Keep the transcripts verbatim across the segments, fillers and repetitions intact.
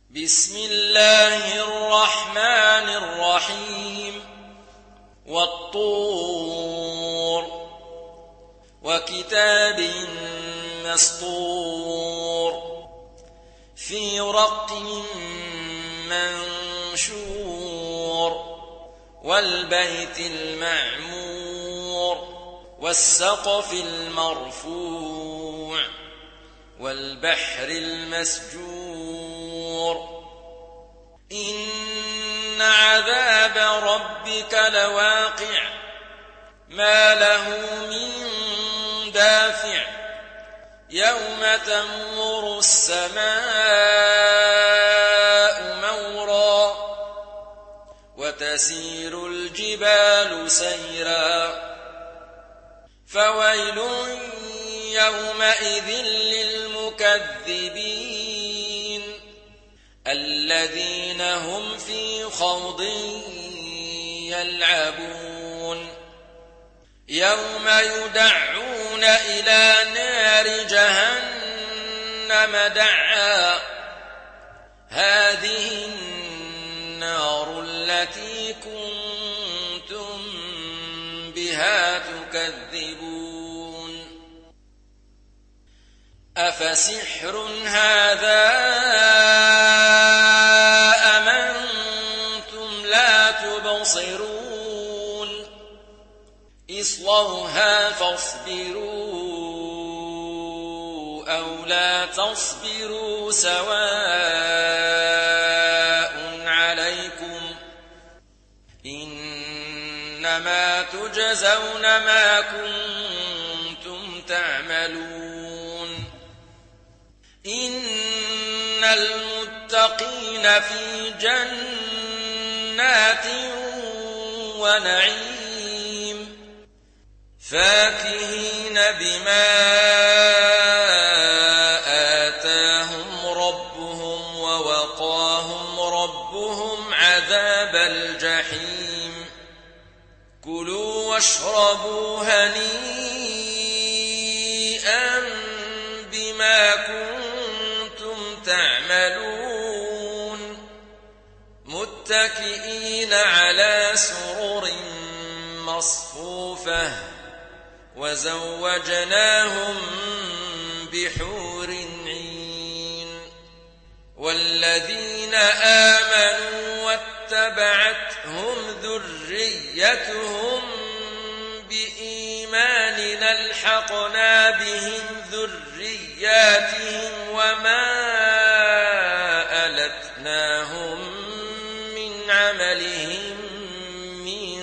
بسم الله الرحمن الرحيم والطور وكتاب مسطور في رق منشور والبيت المعمور والسقف المرفوع والبحر المسجور إن عذاب ربك لواقع ما له من دافع يوم تمور السماء مورا وتسير الجبال سيرا فويل يومئذ للمكذبين الذين هم في خوض يلعبون يوم يدعون إلى نار جهنم دعا هذه النار التي كنتم بها تكذبون أفسحر هذا أم أنتم لا تبصرون اصلوها فاصبروا أو لا تصبروا سواء عليكم إنما تجزون ما كنتم تعملون إن المتقين في جنات ونعيم فاكهين بما آتاهم ربهم ووقاهم ربهم عذاب الجحيم كلوا واشربوا هنيئا بما كنتم تعملون متكئين على سرر مصفوفة وزوجناهم بحور عين والذين آمنوا واتبعتهم ذريتهم بإيمان ألحقنا بهم ذرياتهم وما ألتناهم من عملهم من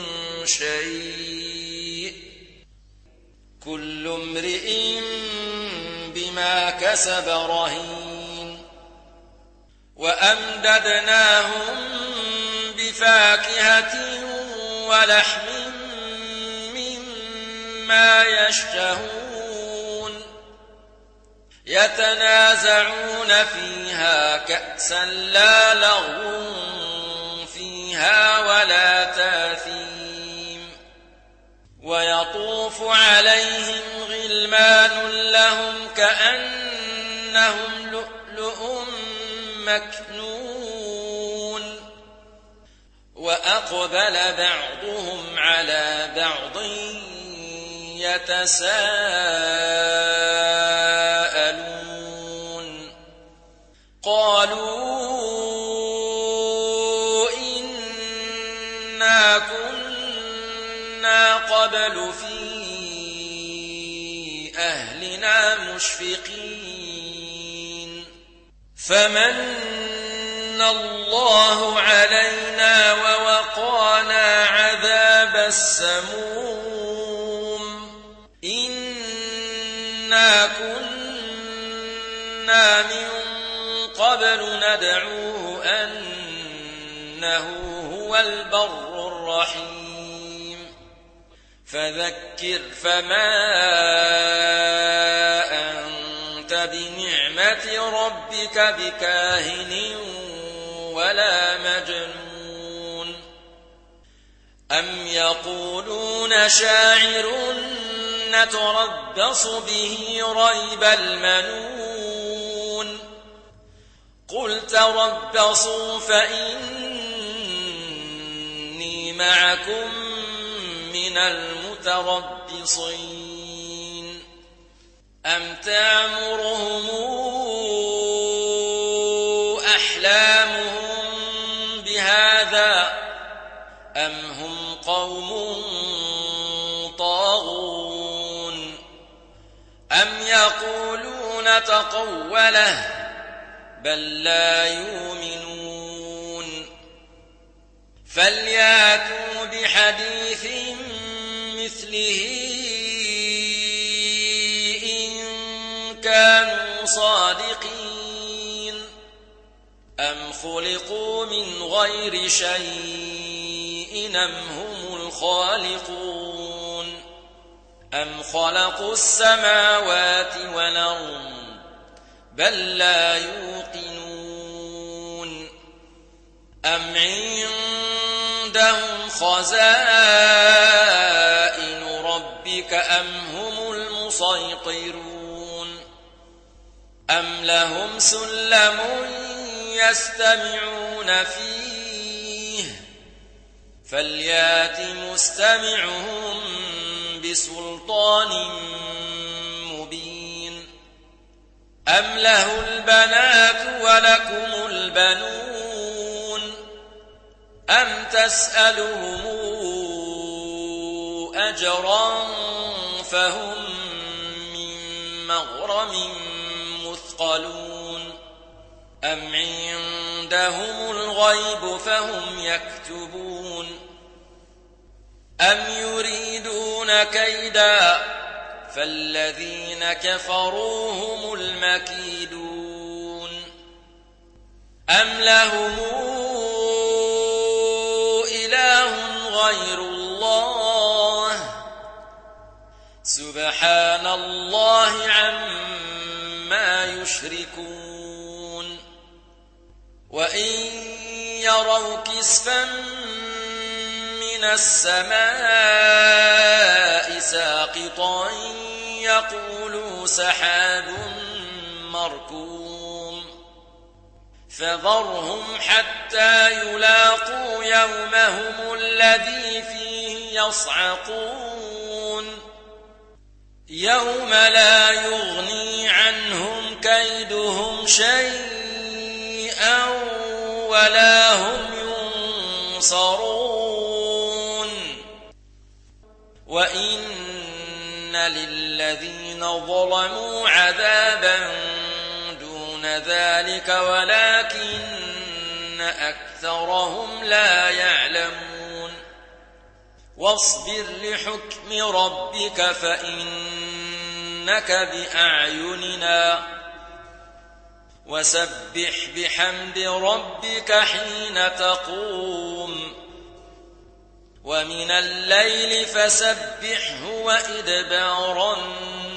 شيء كل امرئ بما كسب رهين وأمددناهم بفاكهة ولحم مما يشتهون يتنازعون فيها كأسا لا لغو فيها ولا تاثيم ويطوف عليهم غلمان لهم كأنهم لؤلؤ مكنون وأقبل بعضهم على بعض يتساءلون قالوا إنا كنا قبل في أهلنا مشفقين فمن الله علينا ووقانا عذاب السموم إنا كنا من قبل ندعوه أنه هو البر الرحيم فذكر فما أنت بنعمة ربك بكاهن ولا مجنون أم يقولون شاعر نتربص به ريب المنون قل تربصوا فإني معكم من المتربصين أم تأمرهم أحلامهم بهذا أم هم قوم طاغون أم يقولون تقوله بل لا يؤمنون فلياتوا بحديث مثله إن كانوا صادقين أم خلقوا من غير شيء أم هم الخالقون أم خلقوا السماوات والأرض بل لا يوقنون أم عندهم خزائن ربك أم هم المسيطرون أم لهم سلم يستمعون فيه فليات مستمعهم بسلطان مبين أم له البنات ولكم البنون أم تسألهم أجرا فهم من مغرم مثقلون أم عندهم الغيب فهم يكتبون أم يريدون كيدا فالذين كفروا هم المكيدون أم لهم إله غير الله سبحان الله عما يشركون وإن يروا كسفا من السماء ساقطا يقولوا سحاب مركوم فذرهم حتى يلاقوا يومهم الذي فيه يصعقون يوم لا يغني عنهم كيدهم شيئا ولا هم ينصرون وإن للذين ظلموا عذابا دون ذلك ولكن أكثرهم لا يعلمون واصبر لحكم ربك فإنك بأعيننا وسبح بحمد ربك حين تقوم ومن الليل فسبحه وإدبار النجوم